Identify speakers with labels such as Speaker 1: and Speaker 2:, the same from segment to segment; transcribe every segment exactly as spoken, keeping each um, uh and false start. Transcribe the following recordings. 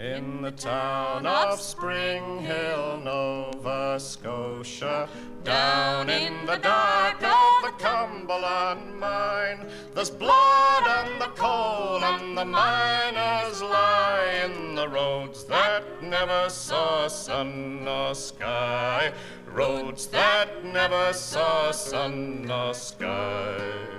Speaker 1: In the town of Spring Hill, Nova Scotia, down in the dark of the Cumberland mine, there's blood and the coal and the miners lie in the roads that never saw sun nor sky, roads that never saw sun nor sky.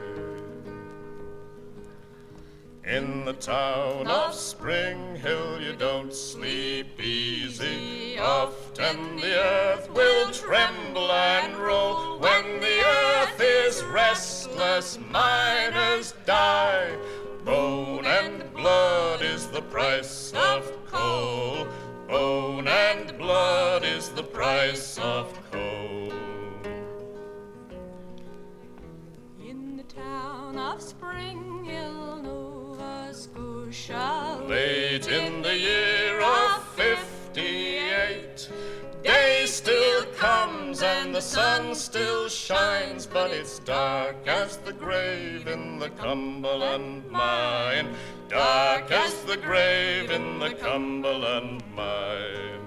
Speaker 1: In the town of Spring Hill you don't sleep easy. Often the earth will tremble and roll. When the earth is restless, miners die. Bone and blood is the price of coal. Bone and blood is the price of coal.
Speaker 2: In the town of Spring Hill, Nova Scotia,
Speaker 1: late in the year of fifty-eight, day still comes and the sun still shines, but it's dark as the grave in the Cumberland mine, dark as the grave in the Cumberland mine.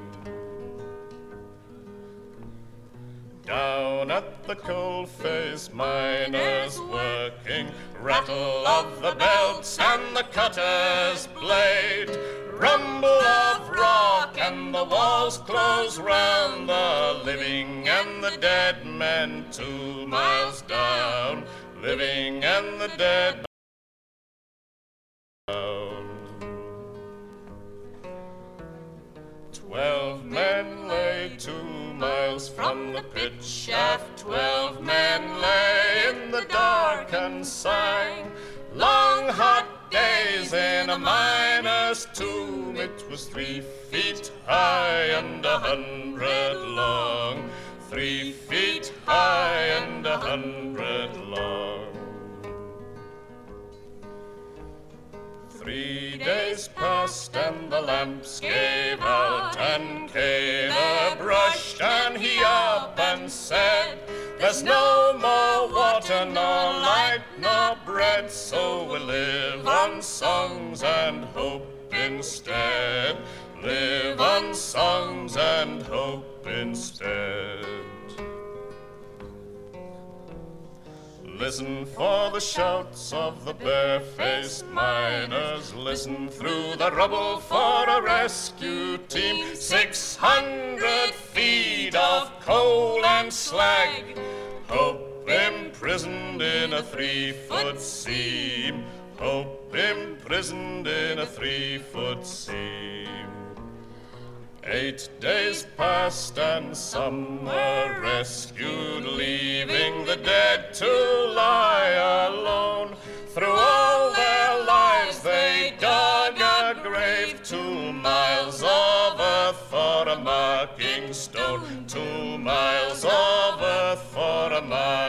Speaker 1: Down at the coalface, miners working, rattle of the belts and the cutter's blade, rumble of rock and the walls close round the living and the dead men two miles down, living and the dead down. Twelve men lay two miles from the pit shaft, twelve men lay in the dark and sang. Long hot days in a miner's tomb, it was three feet high and a hundred long, three feet high and a hundred long. Three days passed and the lamps gave out, and Caleb rushed and he up and said, there's no more water, nor light, nor bread, so we'll live on songs and hope instead, live on songs and hope instead. Listen for the shouts of the barefaced miners, listen through the rubble for a rescue team. Six hundred feet of coal and slag, hope imprisoned in a three-foot seam, hope imprisoned in a three-foot seam. Eight days passed and some were rescued, leaving the dead to lie alone. Through all their lives they dug a grave, two miles of earth for a marking stone, two miles of earth for a marking stone.